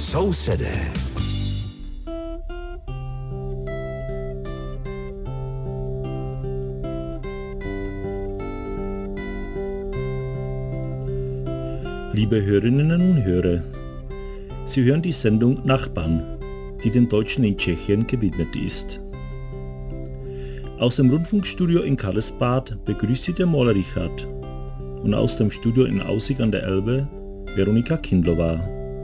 Sousedé. Liebe Hörerinnen und Hörer, Sie hören die Sendung Nachbarn, die den Deutschen in Tschechien gewidmet ist. Aus dem Rundfunkstudio in Karlsbad begrüßt Sie der Maler Richard und aus dem Studio in Aussig an der Elbe Veronika Kindlova.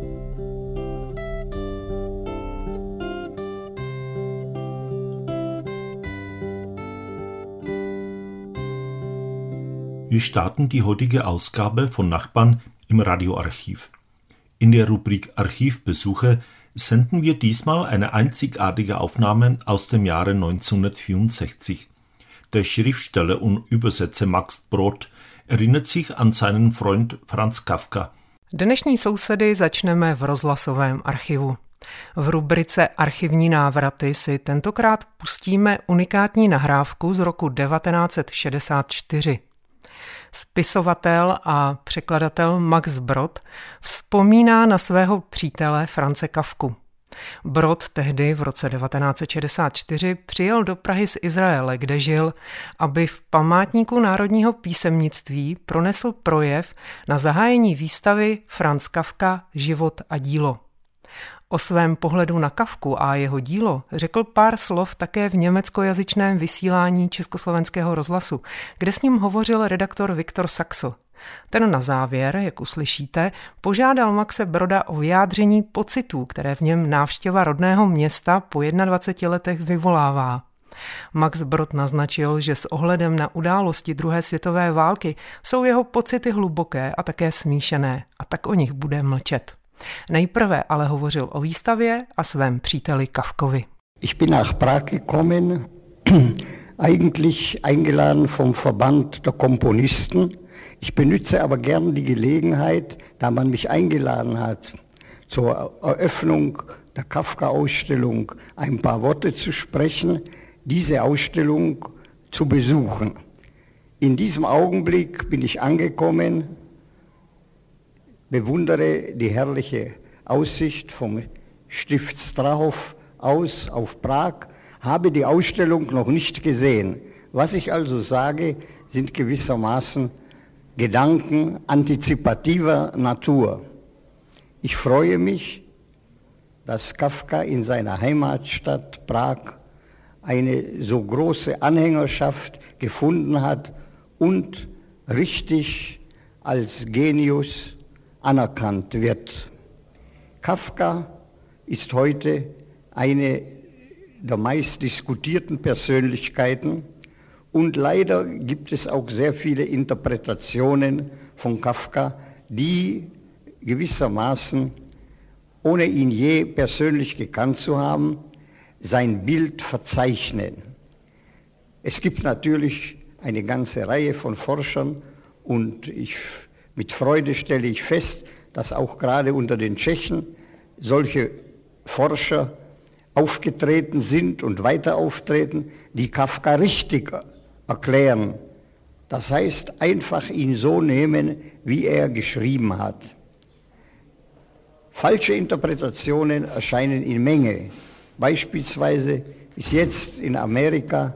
Wir starten die heutige Ausgabe von Nachbarn im Radioarchiv. In der Rubrik Archivbesuche senden wir diesmal eine einzigartige Aufnahme aus dem Jahre 1964. Der Schriftsteller und Übersetzer Max Brod erinnert sich an seinen Freund Franz Kafka. Dnešní sousedy začneme v rozhlasovém archivu. V rubrice Archivní návraty si tentokrát pustíme unikátní nahrávku z roku 1964. Spisovatel a překladatel Max Brod vzpomíná na svého přítele France Kafku. Brod tehdy v roce 1964 přijel do Prahy z Izraele, kde žil, aby v památníku národního písemnictví pronesl projev na zahájení výstavy Franz Kafka Život a dílo. O svém pohledu na Kafku a jeho dílo řekl pár slov také v německojazyčném vysílání Československého rozhlasu, kde s ním hovořil redaktor Viktor Saxl. Ten na závěr, jak uslyšíte, požádal Maxe Broda o vyjádření pocitů, které v něm návštěva rodného města po 21 letech vyvolává. Max Brod naznačil, že s ohledem na události druhé světové války jsou jeho pocity hluboké a také smíšené, a tak o nich bude mlčet. Nejprve ale hovořil o výstavě a svém příteli Kafkovi. Ich bin nach Prag gekommen, eigentlich eingeladen vom Verband der Komponisten. Ich benutze aber gern die Gelegenheit, da man mich eingeladen hat, zur Eröffnung der Kafka-Ausstellung ein paar Worte zu sprechen, diese Ausstellung zu besuchen. In diesem Augenblick bin ich angekommen, bewundere die herrliche Aussicht vom Stift Strahov aus auf Prag, habe die Ausstellung noch nicht gesehen. Was ich also sage, sind gewissermaßen Gedanken antizipativer Natur. Ich freue mich, dass Kafka in seiner Heimatstadt Prag eine so große Anhängerschaft gefunden hat und richtig als Genius anerkannt wird. Kafka ist heute eine der meist diskutierten Persönlichkeiten und leider gibt es auch sehr viele Interpretationen von Kafka, die gewissermaßen, ohne ihn je persönlich gekannt zu haben, sein Bild verzeichnen. Es gibt natürlich eine ganze Reihe von Forschern und mit Freude stelle ich fest, dass auch gerade unter den Tschechen solche Forscher aufgetreten sind und weiter auftreten, die Kafka richtig erklären. Das heißt, einfach ihn so nehmen, wie er geschrieben hat. Falsche Interpretationen erscheinen in Menge. Beispielsweise ist jetzt in Amerika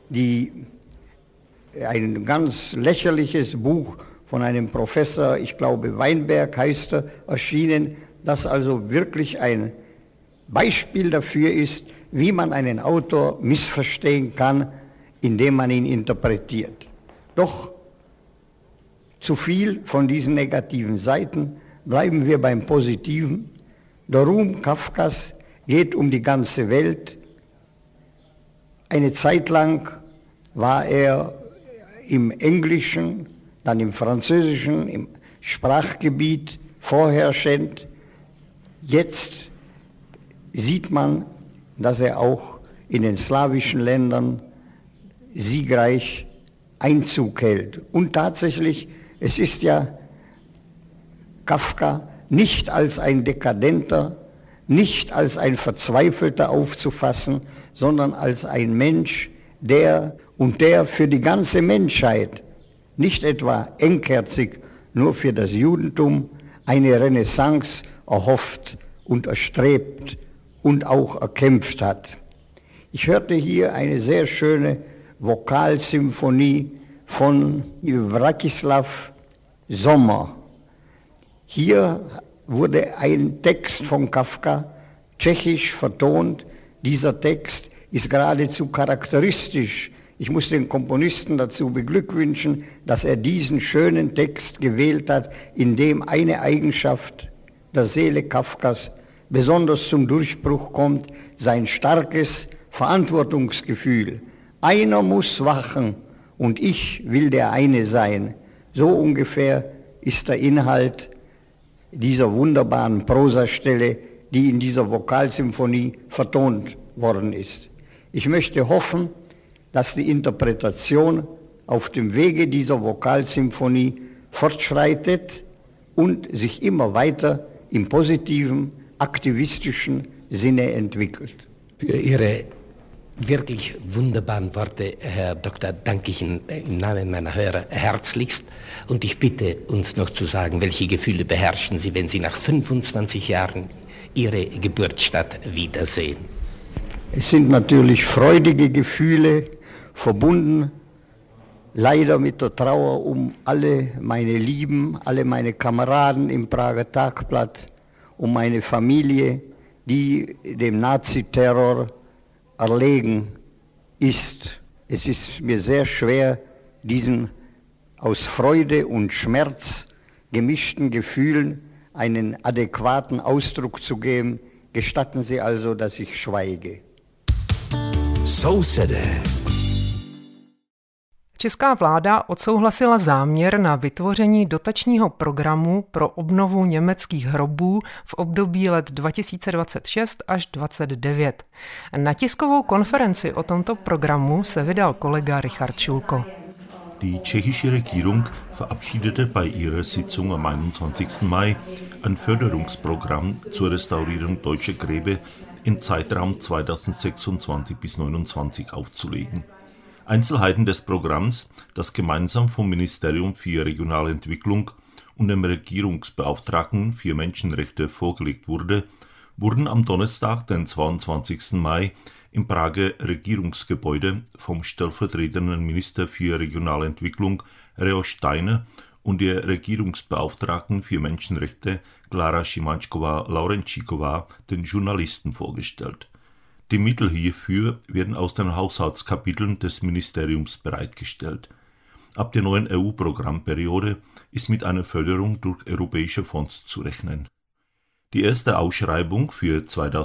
ein ganz lächerliches Buch von einem Professor, ich glaube Weinberg heißt er, erschienen, das also wirklich ein Beispiel dafür ist, wie man einen Autor missverstehen kann, indem man ihn interpretiert. Doch zu viel von diesen negativen Seiten, bleiben wir beim Positiven. Der Ruhm Kafkas geht um die ganze Welt. Eine Zeit lang war er im Englischen, dann im Französischen, im Sprachgebiet vorherrschend. Jetzt sieht man, dass er auch in den slawischen Ländern siegreich Einzug hält. Und tatsächlich, es ist ja Kafka nicht als ein Dekadenter, nicht als ein Verzweifelter aufzufassen, sondern als ein Mensch, der für die ganze Menschheit, nicht etwa engherzig nur für das Judentum, eine Renaissance erhofft und erstrebt und auch erkämpft hat. Ich hörte hier eine sehr schöne Vokalsymphonie von Władysław Sommer. Hier wurde ein Text von Kafka tschechisch vertont. Dieser Text ist geradezu charakteristisch. Ich muss den Komponisten dazu beglückwünschen, dass er diesen schönen Text gewählt hat, in dem eine Eigenschaft der Seele Kafkas besonders zum Durchbruch kommt, sein starkes Verantwortungsgefühl. Einer muss wachen und ich will der eine sein. So ungefähr ist der Inhalt dieser wunderbaren Prosastelle, die in dieser Vokalsymphonie vertont worden ist. Ich möchte hoffen, dass die Interpretation auf dem Wege dieser Vokalsymphonie fortschreitet und sich immer weiter im positiven, aktivistischen Sinne entwickelt. Für Ihre wirklich wunderbaren Worte, Herr Doktor, danke ich Ihnen im Namen meiner Hörer herzlichst. Und ich bitte uns noch zu sagen, welche Gefühle beherrschen Sie, wenn Sie nach 25 Jahren Ihre Geburtsstadt wiedersehen? Es sind natürlich freudige Gefühle, verbunden leider mit der Trauer um alle meine Lieben, alle meine Kameraden im Prager Tagblatt, um meine Familie, die dem Naziterror erlegen ist. Es ist mir sehr schwer, diesen aus Freude und Schmerz gemischten Gefühlen einen adäquaten Ausdruck zu geben. Gestatten Sie also, dass ich schweige. Sousede. Česká vláda odsouhlasila záměr na vytvoření dotačního programu pro obnovu německých hrobů v období let 2026 až 2029. Na tiskovou konferenci o tomto programu se vydal kolega Richard Schulko. Die tschechische Regierung verabschiedete bei ihrer Sitzung am 21. Mai ein Förderungsprogramm zur Restaurierung deutscher Gräber im Zeitraum 2026 bis 2029 aufzulegen. Einzelheiten des Programms, das gemeinsam vom Ministerium für regionale Entwicklung und dem Regierungsbeauftragten für Menschenrechte vorgelegt wurde, wurden am Donnerstag, den 22. Mai, im Prager Regierungsgebäude vom stellvertretenden Minister für regionale Entwicklung Reo Steiner und der Regierungsbeauftragten für Menschenrechte Klára Šimáčková-Laurenčíková den Journalisten vorgestellt. Die Mittel hierfür werden aus den Haushaltskapiteln des Ministeriums bereitgestellt. Ab der neuen EU-Programmperiode ist mit einer Förderung durch europäische Fonds zu rechnen. Die erste Ausschreibung für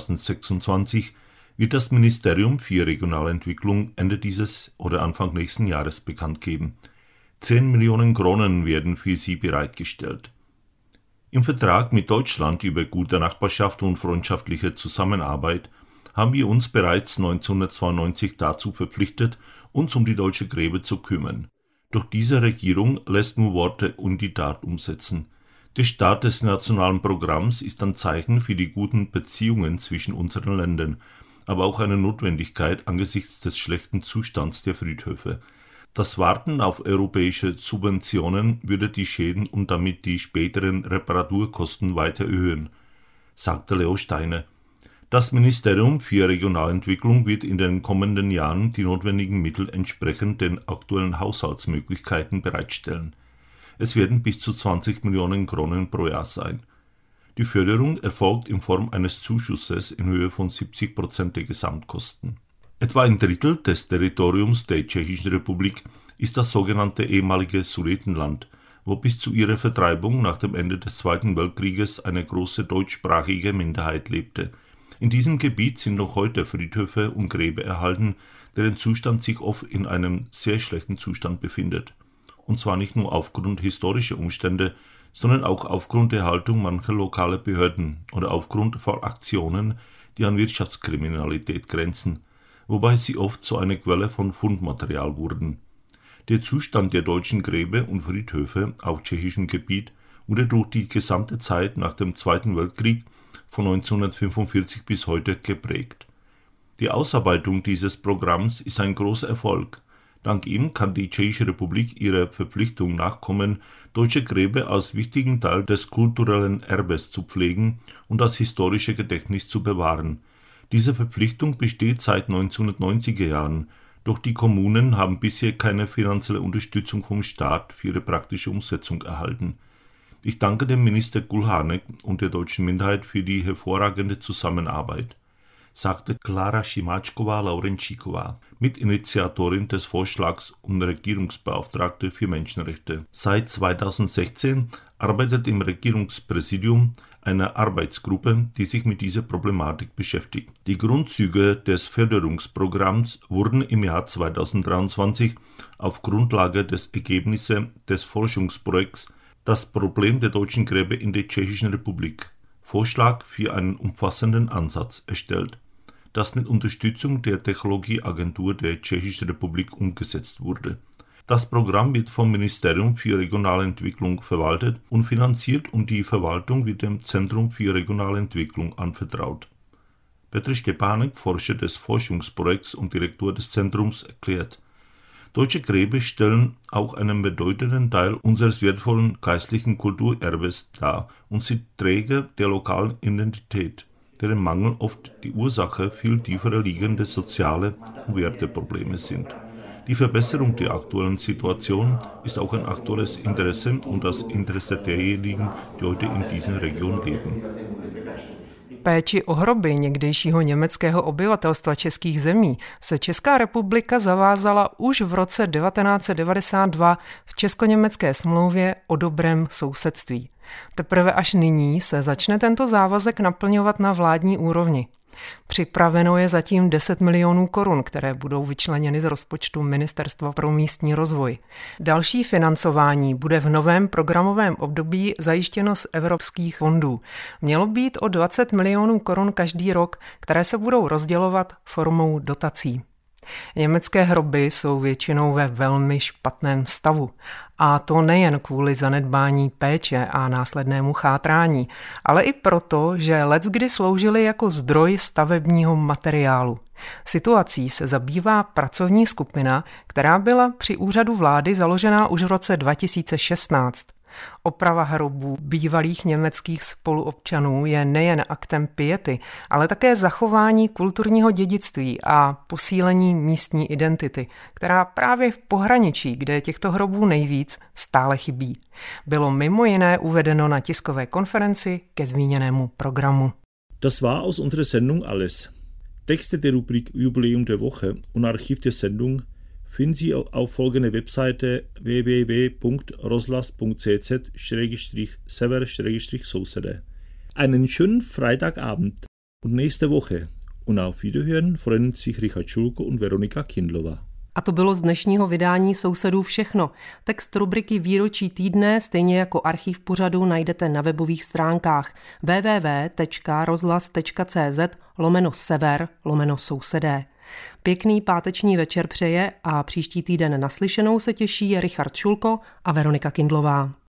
2026 wird das Ministerium für regionale Entwicklung Ende dieses oder Anfang nächsten Jahres bekannt geben. 10 Millionen Kronen werden für sie bereitgestellt. Im Vertrag mit Deutschland über gute Nachbarschaft und freundschaftliche Zusammenarbeit haben wir uns bereits 1992 dazu verpflichtet, uns um die deutsche Gräber zu kümmern. Doch diese Regierung lässt nur Worte und die Tat umsetzen. Der Start des nationalen Programms ist ein Zeichen für die guten Beziehungen zwischen unseren Ländern, aber auch eine Notwendigkeit angesichts des schlechten Zustands der Friedhöfe. Das Warten auf europäische Subventionen würde die Schäden und damit die späteren Reparaturkosten weiter erhöhen, sagte Leo Steiner. Das Ministerium für Regionalentwicklung wird in den kommenden Jahren die notwendigen Mittel entsprechend den aktuellen Haushaltsmöglichkeiten bereitstellen. Es werden bis zu 20 Millionen Kronen pro Jahr sein. Die Förderung erfolgt in Form eines Zuschusses in Höhe von 70% der Gesamtkosten. Etwa ein Drittel des Territoriums der Tschechischen Republik ist das sogenannte ehemalige Sudetenland, wo bis zu ihrer Vertreibung nach dem Ende des Zweiten Weltkrieges eine große deutschsprachige Minderheit lebte. In diesem Gebiet sind noch heute Friedhöfe und Gräber erhalten, deren Zustand sich oft in einem sehr schlechten Zustand befindet. Und zwar nicht nur aufgrund historischer Umstände, sondern auch aufgrund der Haltung mancher lokaler Behörden oder aufgrund von Aktionen, die an Wirtschaftskriminalität grenzen, wobei sie oft zu einer Quelle von Fundmaterial wurden. Der Zustand der deutschen Gräber und Friedhöfe auf tschechischem Gebiet wurde durch die gesamte Zeit nach dem Zweiten Weltkrieg von 1945 bis heute geprägt. Die Ausarbeitung dieses Programms ist ein großer Erfolg, Dank ihm kann die Tschechische Republik ihrer Verpflichtung nachkommen, deutsche Gräber als wichtigen Teil des kulturellen Erbes zu pflegen und das historische Gedächtnis zu bewahren. Diese Verpflichtung besteht seit 1990er Jahren, doch die Kommunen haben bisher keine finanzielle Unterstützung vom Staat für ihre praktische Umsetzung erhalten. Ich danke dem Minister Kulhanek und der deutschen Minderheit für die hervorragende Zusammenarbeit, sagte Klára Šimáčková-Laurenčíková, Mitinitiatorin des Vorschlags und Regierungsbeauftragte für Menschenrechte. Seit 2016 arbeitet im Regierungspräsidium eine Arbeitsgruppe, die sich mit dieser Problematik beschäftigt. Die Grundzüge des Förderungsprogramms wurden im Jahr 2023 auf Grundlage des Ergebnisses des Forschungsprojekts Das Problem der deutschen Gräber in der Tschechischen Republik – Vorschlag für einen umfassenden Ansatz erstellt, das mit Unterstützung der Technologieagentur der Tschechischen Republik umgesetzt wurde. Das Programm wird vom Ministerium für regionale Entwicklung verwaltet und finanziert und die Verwaltung wird dem Zentrum für regionale Entwicklung anvertraut. Petr Štěpánek, Forscher des Forschungsprojekts und Direktor des Zentrums, erklärt: Deutsche Gräber stellen auch einen bedeutenden Teil unseres wertvollen geistlichen Kulturerbes dar und sind Träger der lokalen Identität, deren Mangel oft die Ursache viel tiefer liegender soziale und Werteprobleme sind. Die Verbesserung der aktuellen Situation ist auch ein aktuelles Interesse und das Interesse derjenigen, die heute in diesen Regionen leben. Péči o hroby někdejšího německého obyvatelstva českých zemí se Česká republika zavázala už v roce 1992 v česko-německé smlouvě o dobrém sousedství. Teprve až nyní se začne tento závazek naplňovat na vládní úrovni. Připraveno je zatím 10 milionů korun, které budou vyčleněny z rozpočtu Ministerstva pro místní rozvoj. Další financování bude v novém programovém období zajištěno z evropských fondů. Mělo být o 20 milionů korun každý rok, které se budou rozdělovat formou dotací. Německé hroby jsou většinou ve velmi špatném stavu. A to nejen kvůli zanedbání péče a následnému chátrání, ale i proto, že leckdy sloužily jako zdroj stavebního materiálu. Situací se zabývá pracovní skupina, která byla při úřadu vlády založená už v roce 2016. Oprava hrobů bývalých německých spoluobčanů je nejen aktem piety, ale také zachování kulturního dědictví a posílení místní identity, která právě v pohraničí, kde je těchto hrobů nejvíc, stále chybí. Bylo mimo jiné uvedeno na tiskové konferenci ke zmíněnému programu. Das war aus unserer Sendung alles. Texte der Rubrik Jubiläum der Woche und Archiv der Sendung finden Sie auf folgender Webseite www.rozhlas.cz/sever/sousede. Einen schönen Freitagabend und nächste Woche. Und auf Wiederhören freuen sich Richard Schulko und Veronika Kindlová. A to bylo z dnešního vydání Sousedů všechno. Text rubriky Výročí týdne, stejně jako archiv pořadu, najdete na webových stránkách www.rozhlas.cz/sever/sousedé. Pěkný páteční večer přeje a příští týden naslyšenou se těší Richard Šulko a Veronika Kindlová.